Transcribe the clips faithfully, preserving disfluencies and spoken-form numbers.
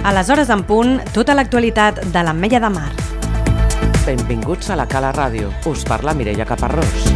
A les hores en punt, tota l'actualitat de l'Ametlla de Mar. Benvinguts a la Cala Ràdio. Us parla Mireia Caparrós.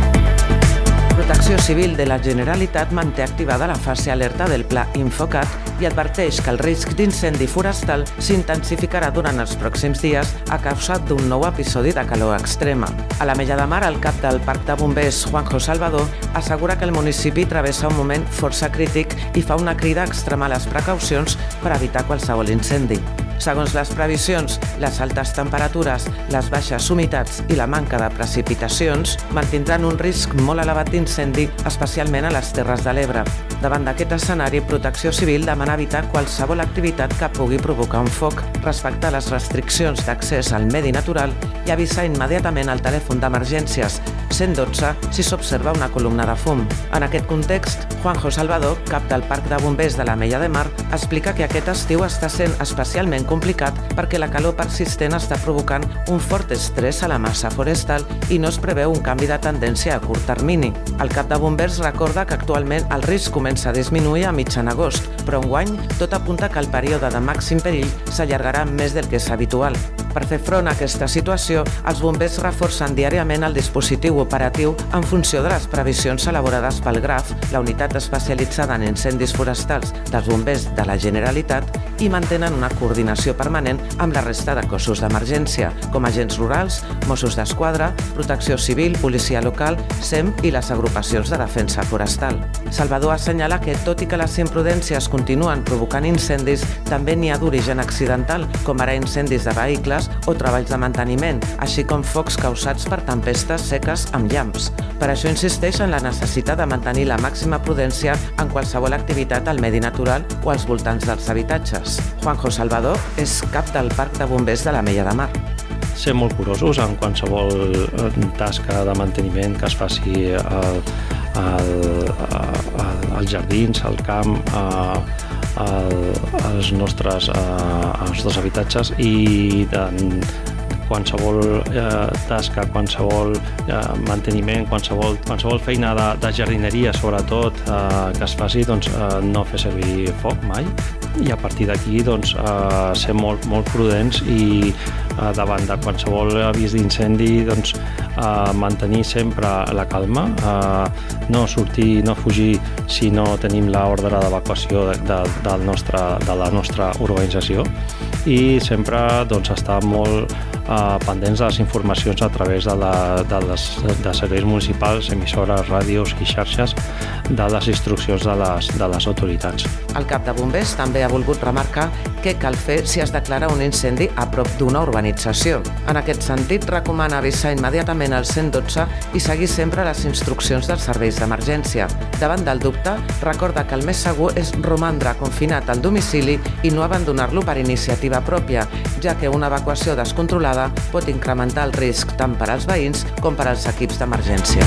Protecció Civil de la Generalitat manté activada la fase alerta del Pla Infocat i adverteix que el risc d'incendi forestal s'intensificarà durant els pròxims dies a causa d'un nou episodi de calor extrema. A l'Ametlla de Mar, el cap del Parc de Bombers, Juanjo Salvador, assegura que el municipi travessa un moment força crític i fa una crida a extremar les precaucions per evitar qualsevol incendi. Segons les previsions, les altes temperatures, les baixes humitats i la manca de precipitacions mantindran un risc molt elevat d'incendi, especialment a les Terres de l'Ebre. Davant d'aquest escenari, Protecció Civil demana evitar qualsevol activitat que pugui provocar un foc, respectar les restriccions d'accés al medi natural i avisar immediatament al telèfon d'emergències cent dotze si s'observa una columna de fum. En aquest context, Juanjo Salvador, cap del Parc de Bombers de l'Ametlla de Mar, explica que aquest estiu està sent especialment complicat perquè la calor persistent està provocant un fort estrès a la massa forestal i no es preveu un canvi de tendència a curt termini. El cap de bombers recorda que actualment el risc comença a disminuir a mitjan agost, però enguany tot apunta que el període de màxim perill s'allargarà més del que és habitual. Per fer front a aquesta situació, els bombers reforcen diàriament el dispositiu operatiu en funció de les previsions elaborades pel GRAF, la unitat especialitzada en incendis forestals dels bombers de la Generalitat, i mantenen una coordinació permanent amb la resta de cossos d'emergència, com agents rurals, Mossos d'Esquadra, Protecció Civil, Policia Local, S E M i les agrupacions de defensa forestal. Salvador assenyala que, tot i que les imprudències continuen provocant incendis, també n'hi ha d'origen accidental, com ara incendis de vehicles o treballs de manteniment, així com focs causats per tempestes seques amb llamps. Per això insisteix en la necessitat de mantenir la màxima prudència en qualsevol activitat al medi natural o als voltants dels habitatges. Juanjo Salvador és cap del Parc de Bombers de l'Ametlla de Mar. Ser molt curosos en qualsevol tasca de manteniment que es faci al, al, al, als jardins, al camp, a, a, als nostres, a, als nostres habitatges i de, qualsevol eh, tasca, qualsevol eh, manteniment, qualsevol, qualsevol feina de, de jardineria, sobretot, eh, que es faci, doncs, eh, no fer servir foc mai. I a partir d'aquí, doncs, eh, ser molt, molt prudents i eh, davant de qualsevol avís d'incendi, doncs, eh, mantenir sempre la calma, eh, no sortir, no fugir si no tenim l'ordre d'evacuació de, de, del nostre, de la nostra organització i sempre, doncs, estar molt eh, pendents de les informacions a través de, la, de, les, de serveis municipals, emissores, ràdios i xarxes de les instruccions de les, de les autoritats. El cap de bombers també ha volgut remarcar què cal fer si es declara un incendi a prop d'una urbanització. En aquest sentit, recomana avisar immediatament al cent dotze i seguir sempre les instruccions dels serveis d'emergència. Davant del dubte, recorda que el més segur és romandre confinat al domicili i no abandonar-lo per iniciativa pròpia, ja que una evacuació descontrolada pot incrementar el risc tant per als veïns com per als equips d'emergència.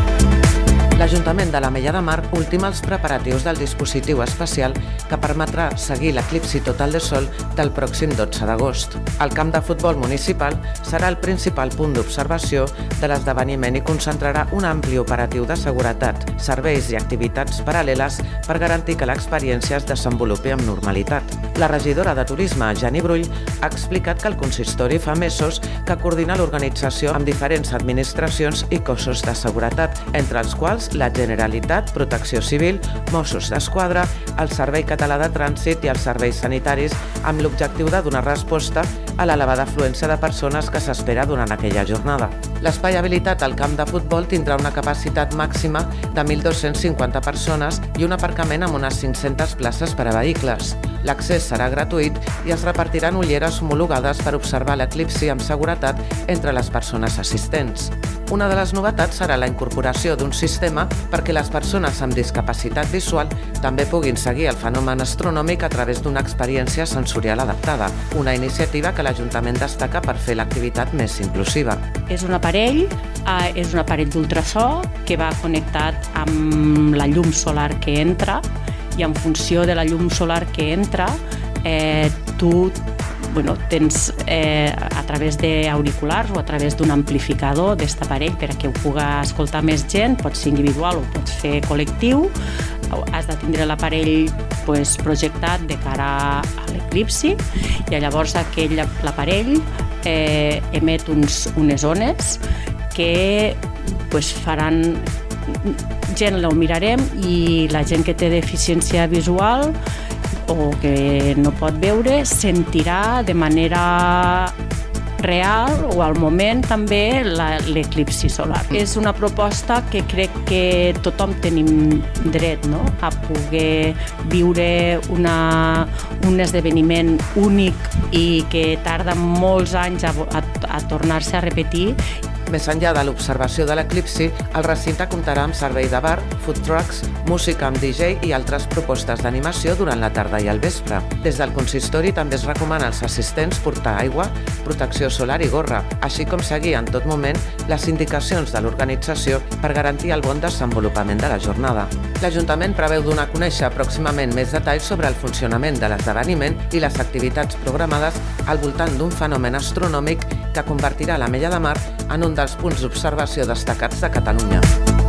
L'Ajuntament de l'Ametlla de Mar ultima els preparatius del dispositiu especial que permetrà seguir l'eclipsi total de sol del pròxim dotze d'agost. El camp de futbol municipal serà el principal punt d'observació de l'esdeveniment i concentrarà un ampli operatiu de seguretat, serveis i activitats paral·leles per garantir que l'experiència es desenvolupi amb normalitat. La regidora de Turisme, Jani Brull, ha explicat que el consistori fa mesos que coordina l'organització amb diferents administracions i cossos de seguretat, entre els quals la Generalitat, Protecció Civil, Mossos d'Esquadra, el Servei Català de Trànsit i els serveis sanitaris, amb l'objectiu de donar resposta a l'elevada afluència de persones que s'espera durant aquella jornada. L'espai habilitat al camp de futbol tindrà una capacitat màxima de mil dos-cents cinquanta persones i un aparcament amb unes cinc-centes places per a vehicles. L'accés serà gratuït i es repartiran ulleres homologades per observar l'eclipsi amb seguretat entre les persones assistents. Una de les novetats serà la incorporació d'un sistema perquè les persones amb discapacitat visual també puguin seguir el fenomen astronòmic a través d'una experiència sensorial adaptada, una iniciativa que l'Ajuntament destaca per fer l'activitat més inclusiva. És un aparell, eh, és un aparell d'ultrasò que va connectat amb la llum solar que entra i en funció de la llum solar que entra, eh, tu bueno, tens eh, a través d'auriculars o a través d'un amplificador d'aquest aparell per a que ho puga escoltar més gent, pot ser individual o pot ser col·lectiu, has de tindre l'aparell pues, projectat de cara a l'eclipsi, i llavors aquell, l'aparell eh, emet uns, unes ones que pues, faran... gent la mirarem i la gent que té deficiència visual o que no pot veure sentirà de manera real o al moment també l'eclipsi solar. És una proposta que crec que tothom tenim dret, no?, a poder viure una, un esdeveniment únic i que tarda molts anys a, a, a tornar-se a repetir. Més enllà de l'observació de l'eclipsi, el recinte comptarà amb servei de bar, food trucks, música amb D J i altres propostes d'animació durant la tarda i el vespre. Des del consistori també es recomana als assistents portar aigua, protecció solar i gorra, així com seguir en tot moment les indicacions de l'organització per garantir el bon desenvolupament de la jornada. L'Ajuntament preveu donar a conèixer pròximament més detalls sobre el funcionament de l'esdeveniment i les activitats programades al voltant d'un fenomen astronòmic que convertirà l'Ametlla de Mar en un dels punts d'observació destacats de Catalunya.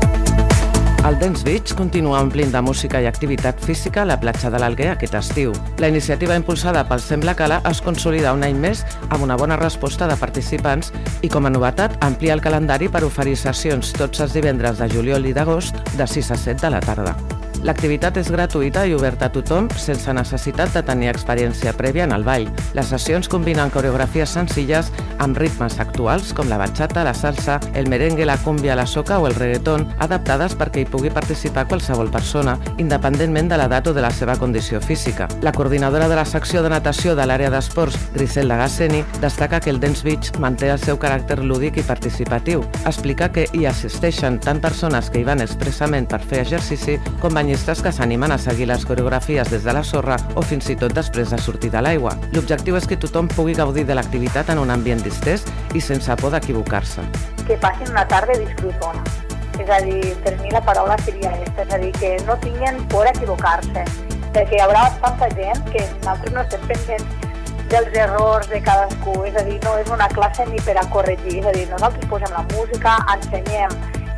El Dance Beach continua omplint de música i activitat física a la platja de l'Alguer aquest estiu. La iniciativa impulsada pel Sembla-Cala es consolida un any més amb una bona resposta de participants i, com a novetat, amplia el calendari per oferir sessions tots els divendres de juliol i d'agost de sis a set de la tarda. L'activitat és gratuïta i oberta a tothom sense necessitat de tenir experiència prèvia en el ball. Les sessions combinen coreografies senzilles amb ritmes actuals com la bachata, la salsa, el merengue, la cumbia, la soca o el reggaeton, adaptades perquè hi pugui participar qualsevol persona, independentment de l'edat o de la seva condició física. La coordinadora de la secció de natació de l'àrea d'esports, Griselda Gasseni, destaca que el Dance Beach manté el seu caràcter lúdic i participatiu. Explica que hi assisteixen tant persones que hi van expressament per fer exercici com banyistes que s'animen a seguir les coreografies des de la sorra o fins i tot després de sortir de l'aigua. L'objectiu és que tothom pugui gaudir de l'activitat en un ambient distès i sense por d'equivocar-se. Que passin una tarda disfrutona. És a dir, per mi la paraula seria aquesta, és a dir, que no tinguin por a equivocar-se, perquè hi haurà tanta gent que nosaltres no estem pendents dels errors de cadascú, és a dir, no és una classe ni per a corregir, és a dir, nosaltres posem la música, ensenyem,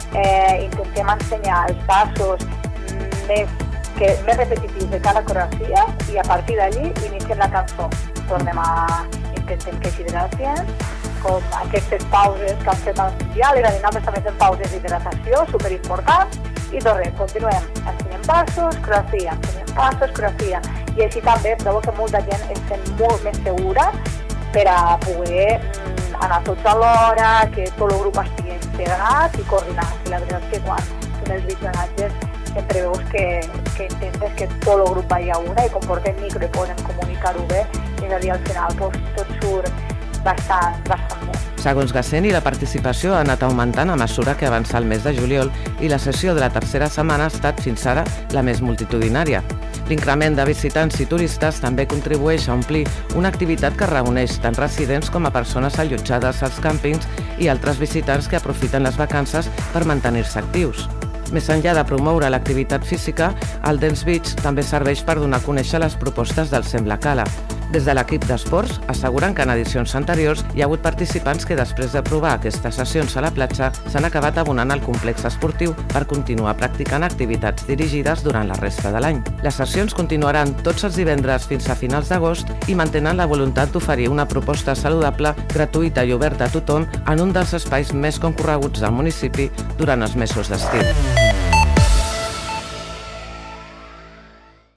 eh, intentem ensenyar els passos més, que, més repetitius de cada coreografia i a partir d'allí iniciem la cançó. Tornem a intentem que així gràcies, com aquestes pauses que han fet al mundial, i la dinàmica també fem pauses d'hidratació, superimportants, i tornem, continuem, ensenyem passos, coreografia, ensenyem passos, coreografia, i així també trobo que molta gent es sent molt més segura per a poder mm, anar tots alhora, que tot el grup estigui integrat i coordinat. I la veritat és que quan fem els visionatges sempre veus que, que intentes que tot el grup vagi a una i com portem micro i podem comunicar-ho bé, és a dir, al final pues, tot surt bastant, bastant bé. Segons Gasseni, la participació ha anat augmentant a mesura que avança el mes de juliol i la sessió de la tercera setmana ha estat fins ara la més multitudinària. L'increment de visitants i turistes també contribueix a omplir una activitat que reuneix tant residents com a persones allotjades als càmpings i altres visitants que aprofiten les vacances per mantenir-se actius. Més enllà de promoure l'activitat física, el Dance Beach també serveix per donar a conèixer les propostes del Sembla-Cala. Des de l'equip d'esports asseguren que en edicions anteriors hi ha hagut participants que després de provar aquestes sessions a la platja s'han acabat abonant al complex esportiu per continuar practicant activitats dirigides durant la resta de l'any. Les sessions continuaran tots els divendres fins a finals d'agost i mantenen la voluntat d'oferir una proposta saludable, gratuïta i oberta a tothom en un dels espais més concorreguts del municipi durant els mesos d'estiu.